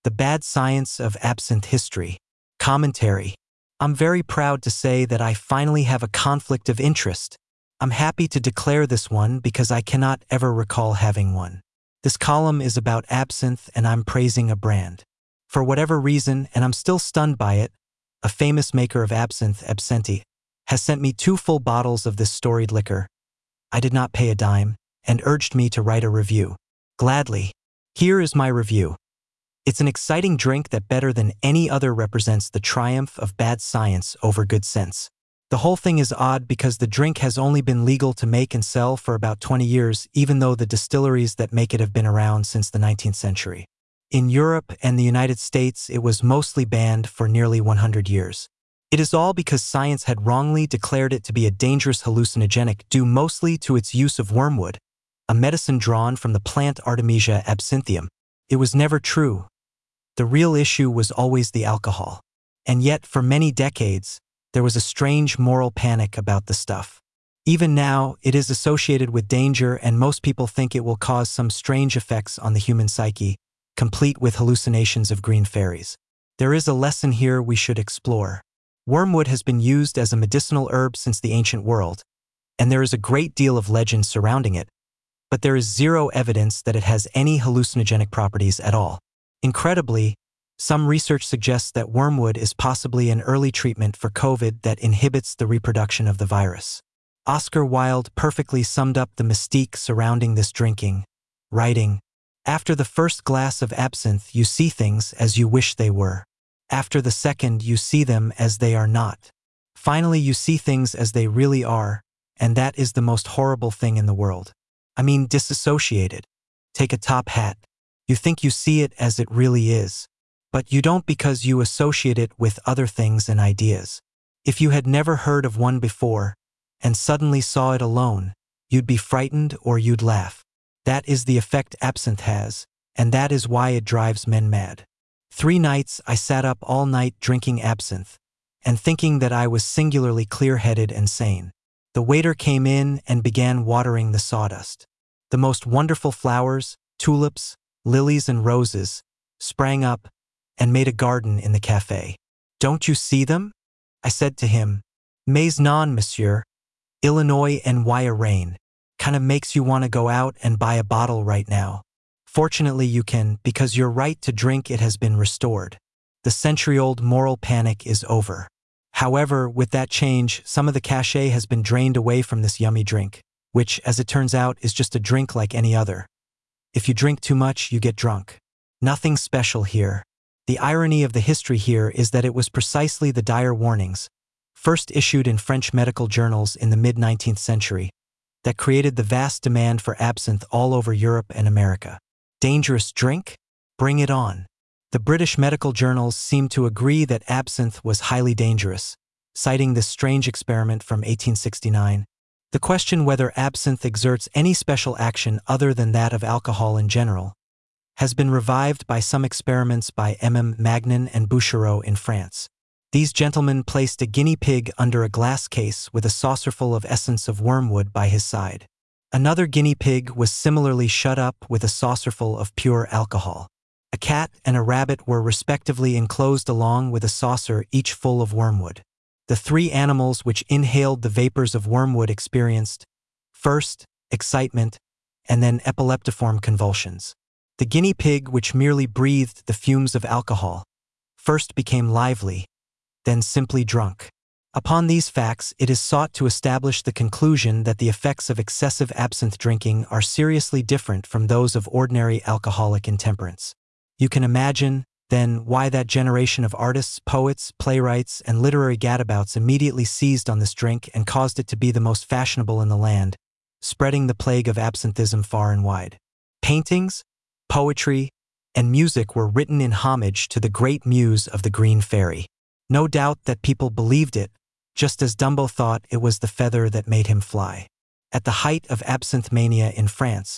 The Bad Science of Absinthe History. Commentary. I'm very proud to say that I finally have a conflict of interest. I'm happy to declare this one because I cannot ever recall having one. This column is about absinthe and I'm praising a brand. For whatever reason, and I'm still stunned by it, a famous maker of absinthe, Absenti, has sent me 2 full bottles of this storied liquor. I did not pay a dime, and urged me to write a review. Gladly. Here is my review. It's an exciting drink that better than any other represents the triumph of bad science over good sense. The whole thing is odd because the drink has only been legal to make and sell for about 20 years, even though the distilleries that make it have been around since the 19th century. In Europe and the United States, it was mostly banned for nearly 100 years. It is all because science had wrongly declared it to be a dangerous hallucinogenic due mostly to its use of wormwood, a medicine drawn from the plant Artemisia absinthium. It was never true. The real issue was always the alcohol. And yet, for many decades, there was a strange moral panic about the stuff. Even now, it is associated with danger and most people think it will cause some strange effects on the human psyche, complete with hallucinations of green fairies. There is a lesson here we should explore. Wormwood has been used as a medicinal herb since the ancient world, and there is a great deal of legend surrounding it, but there is zero evidence that it has any hallucinogenic properties at all. Incredibly, some research suggests that wormwood is possibly an early treatment for COVID that inhibits the reproduction of the virus. Oscar Wilde perfectly summed up the mystique surrounding this drinking, writing, "After the first glass of absinthe, you see things as you wish they were. After the second, you see them as they are not. Finally, you see things as they really are, and that is the most horrible thing in the world. I mean, disassociated. Take a top hat. You think you see it as it really is. But you don't because you associate it with other things and ideas. If you had never heard of one before, and suddenly saw it alone, you'd be frightened or you'd laugh. That is the effect absinthe has, and that is why it drives men mad. 3 nights I sat up all night drinking absinthe, and thinking that I was singularly clear-headed and sane. The waiter came in and began watering the sawdust. The most wonderful flowers, tulips, lilies and roses, sprang up and made a garden in the café. Don't you see them? I said to him. Mais non, monsieur. Illinois NY rain. Kind of makes you want to go out and buy a bottle right now. Fortunately you can, because your right to drink it has been restored. The century-old moral panic is over. However, with that change, some of the cachet has been drained away from this yummy drink, which, as it turns out, is just a drink like any other. If you drink too much, you get drunk. Nothing special here. The irony of the history here is that it was precisely the dire warnings, first issued in French medical journals in the mid-19th century, that created the vast demand for absinthe all over Europe and America. Dangerous drink? Bring it on. The British medical journals seemed to agree that absinthe was highly dangerous, citing this strange experiment from 1869. The question whether absinthe exerts any special action other than that of alcohol in general has been revived by some experiments by MM Magnin and Bouchereau in France. These gentlemen placed a guinea pig under a glass case with a saucerful of essence of wormwood by his side. Another guinea pig was similarly shut up with a saucerful of pure alcohol. A cat and a rabbit were respectively enclosed along with a saucer each full of wormwood. The 3 animals which inhaled the vapors of wormwood experienced, first, excitement, and then epileptiform convulsions. The guinea pig, which merely breathed the fumes of alcohol, first became lively, then simply drunk. Upon these facts, it is sought to establish the conclusion that the effects of excessive absinthe drinking are seriously different from those of ordinary alcoholic intemperance. You can imagine, then, why that generation of artists, poets, playwrights, and literary gadabouts immediately seized on this drink and caused it to be the most fashionable in the land, spreading the plague of absinthism far and wide. Paintings, poetry, and music were written in homage to the great muse of the Green Fairy. No doubt that people believed it, just as Dumbo thought it was the feather that made him fly. At the height of absinthe mania in France,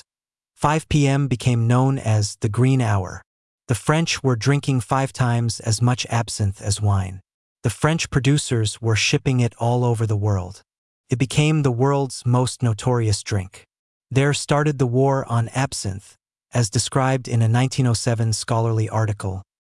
5 p.m. became known as the Green Hour. The French were drinking 5 times as much absinthe as wine. The French producers were shipping it all over the world. It became the world's most notorious drink. There started the war on absinthe, as described in a 1907 scholarly article,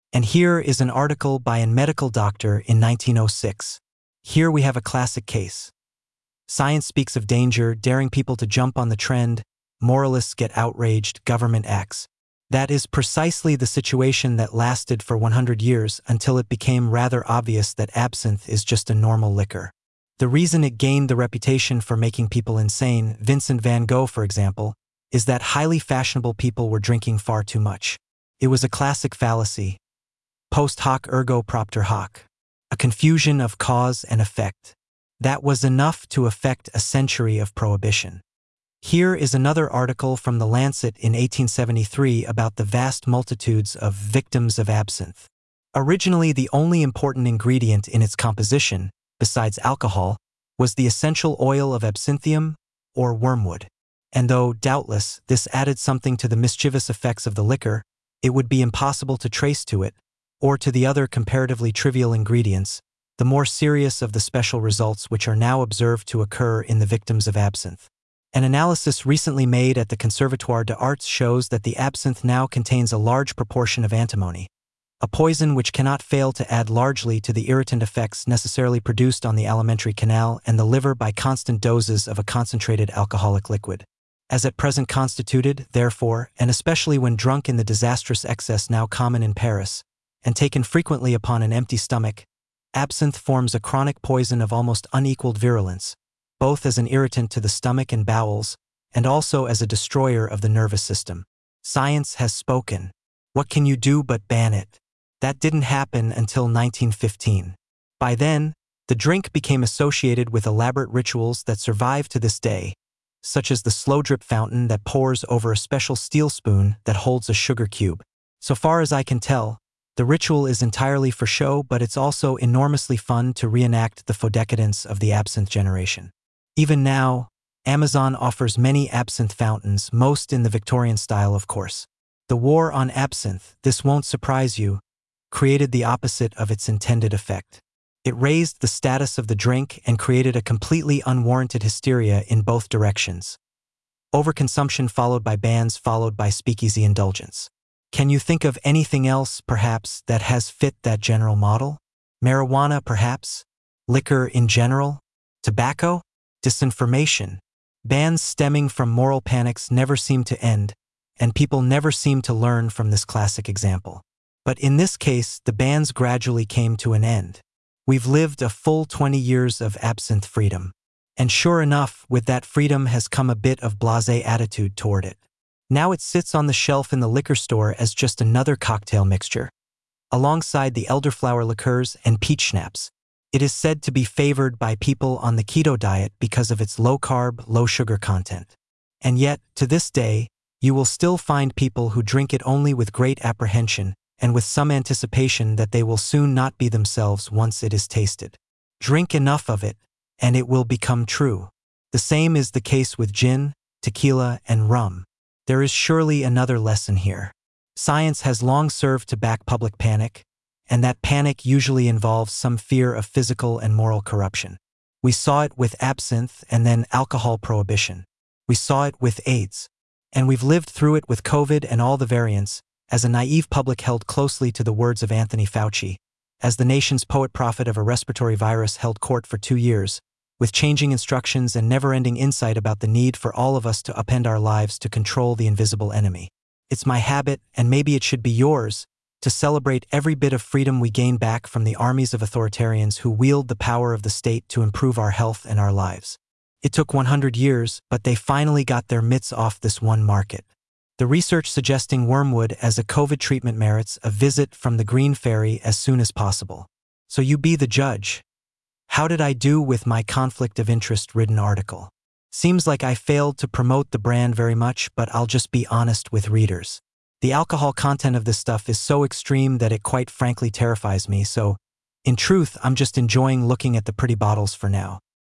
And here is an article by a medical doctor in 1906. Here we have a classic case. Science speaks of danger, daring people to jump on the trend. Moralists get outraged, government acts. That is precisely the situation that lasted for 100 years until it became rather obvious that absinthe is just a normal liquor. The reason it gained the reputation for making people insane, Vincent van Gogh for example, is that highly fashionable people were drinking far too much. It was a classic fallacy. Post hoc ergo propter hoc. A confusion of cause and effect. That was enough to affect a century of prohibition. Here is another article from The Lancet in 1873 about the vast multitudes of victims of absinthe. Originally, the only important ingredient in its composition, besides alcohol, was the essential oil of absinthium, or wormwood. And though, doubtless, this added something to the mischievous effects of the liquor, it would be impossible to trace to it, or to the other comparatively trivial ingredients, the more serious of the special results which are now observed to occur in the victims of absinthe. An analysis recently made at the Conservatoire des Arts shows that the absinthe now contains a large proportion of antimony, a poison which cannot fail to add largely to the irritant effects necessarily produced on the alimentary canal and the liver by constant doses of a concentrated alcoholic liquid. As at present constituted, therefore, and especially when drunk in the disastrous excess now common in Paris, and taken frequently upon an empty stomach, absinthe forms a chronic poison of almost unequaled virulence, both as an irritant to the stomach and bowels, and also as a destroyer of the nervous system. Science has spoken. What can you do but ban it? That didn't happen until 1915. By then, the drink became associated with elaborate rituals that survive to this day, such as the slow drip fountain that pours over a special steel spoon that holds a sugar cube. So far as I can tell, the ritual is entirely for show, but it's also enormously fun to reenact the faux decadence of the absinthe generation. Even now, Amazon offers many absinthe fountains, most in the Victorian style, of course. The war on absinthe, this won't surprise you, created the opposite of its intended effect. It raised the status of the drink and created a completely unwarranted hysteria in both directions. Overconsumption followed by bans followed by speakeasy indulgence. Can you think of anything else, perhaps, that has fit that general model? Marijuana, perhaps? Liquor in general? Tobacco? Disinformation? Bans stemming from moral panics never seem to end, and people never seem to learn from this classic example. But in this case, the bans gradually came to an end. We've lived a full 20 years of absinthe freedom. And sure enough, with that freedom has come a bit of blasé attitude toward it. Now it sits on the shelf in the liquor store as just another cocktail mixture, alongside the elderflower liqueurs and peach schnapps. It is said to be favored by people on the keto diet because of its low-carb, low-sugar content. And yet, to this day, you will still find people who drink it only with great apprehension and with some anticipation that they will soon not be themselves once it is tasted. Drink enough of it, and it will become true. The same is the case with gin, tequila, and rum. There is surely another lesson here. Science has long served to back public panic, and that panic usually involves some fear of physical and moral corruption. We saw it with absinthe and then alcohol prohibition. We saw it with AIDS. And we've lived through it with COVID and all the variants, as a naive public held closely to the words of Anthony Fauci, as the nation's poet-prophet of a respiratory virus held court for 2 years, with changing instructions and never-ending insight about the need for all of us to upend our lives to control the invisible enemy. It's my habit, and maybe it should be yours, to celebrate every bit of freedom we gain back from the armies of authoritarians who wield the power of the state to improve our health and our lives. It took 100 years, but they finally got their mitts off this one market. The research suggesting wormwood as a COVID treatment merits a visit from the Green Fairy as soon as possible. So you be the judge. How did I do with my conflict of interest-ridden article? Seems like I failed to promote the brand very much, but I'll just be honest with readers. The alcohol content of this stuff is so extreme that it quite frankly terrifies me, so, in truth, I'm just enjoying looking at the pretty bottles for now.